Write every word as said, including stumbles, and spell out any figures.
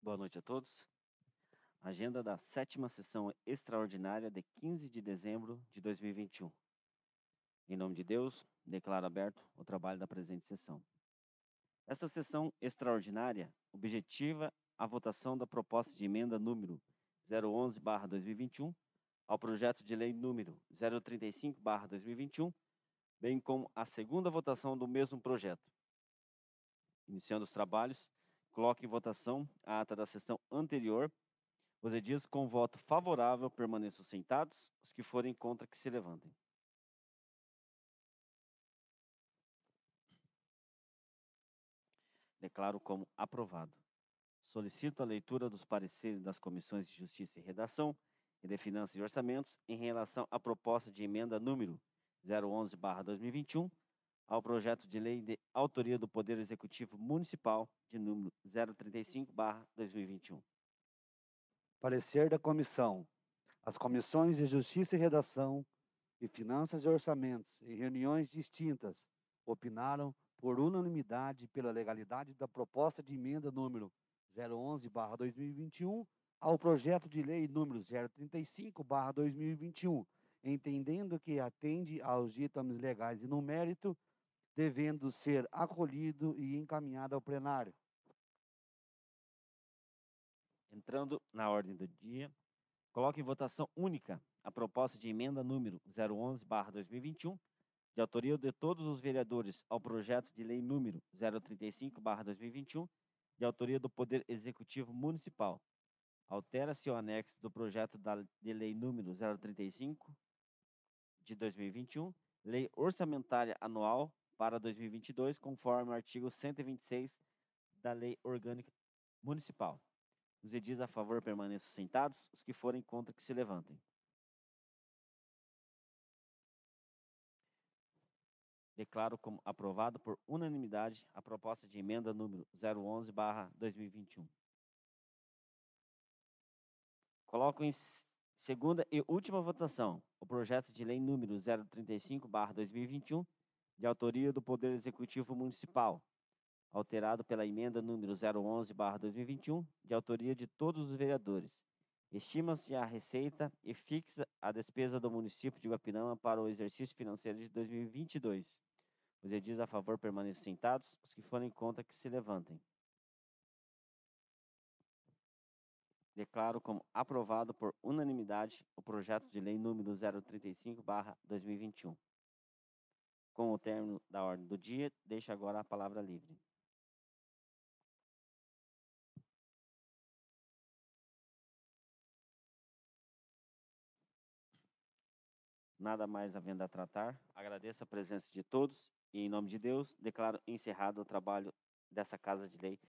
Boa noite a todos. Agenda da sétima sessão extraordinária de quinze de dezembro de dois mil e vinte e um. Em nome de Deus, declaro aberto o trabalho da presente sessão. Esta sessão extraordinária objetiva a votação da proposta de emenda número zero onze barra dois mil e vinte e um ao projeto de lei número zero trinta e cinco barra dois mil e vinte e um, bem como a segunda votação do mesmo projeto. Iniciando os trabalhos, coloque em votação a ata da sessão anterior. Os edis com voto favorável permaneçam sentados, os que forem contra que se levantem. Declaro como aprovado. Solicito a leitura dos pareceres das comissões de Justiça e Redação e de Finanças e Orçamentos em relação à proposta de emenda número zero onze barra dois mil e vinte e um ao projeto de lei de autoria do Poder Executivo Municipal de número zero trinta e cinco barra dois mil e vinte e um. Parecer da comissão. As comissões de Justiça e Redação e Finanças e Orçamentos, em reuniões distintas, opinaram por unanimidade pela legalidade da proposta de emenda número zero onze barra dois mil e vinte e um ao projeto de lei número zero trinta e cinco barra dois mil e vinte e um, entendendo que atende aos ditames legais e no mérito, devendo ser acolhido e encaminhado ao plenário. Entrando na ordem do dia, coloque em votação única a proposta de emenda número zero onze barra dois mil e vinte e um, de autoria de todos os vereadores, ao projeto de lei número zero trinta e cinco barra dois mil e vinte e um, de autoria do Poder Executivo Municipal. Altera-se o anexo do projeto da, de lei número zero trinta e cinco de dois mil e vinte e um, Lei Orçamentária Anual para dois mil e vinte e dois, conforme o artigo cento e vinte e seis da Lei Orgânica Municipal. Os edis a favor permaneçam sentados, os que forem contra que se levantem. Declaro como aprovado por unanimidade a proposta de emenda número zero onze barra dois mil e vinte e um. Coloco em segunda e última votação o projeto de lei número zero trinta e cinco barra dois mil e vinte e um, de autoria do Poder Executivo Municipal, alterado pela emenda número zero onze barra dois mil e vinte e um, de autoria de todos os vereadores. Estima-se a receita e fixa a despesa do município de Guapinama para o exercício financeiro de dois mil e vinte e dois. Os edis a favor permaneçam sentados, os que forem contra que se levantem. Declaro como aprovado por unanimidade o projeto de lei número zero trinta e cinco barra dois mil e vinte e um. Com o término da ordem do dia, deixo agora a palavra livre. Nada mais havendo a tratar, agradeço a presença de todos e, em nome de Deus, declaro encerrado o trabalho dessa Casa de Lei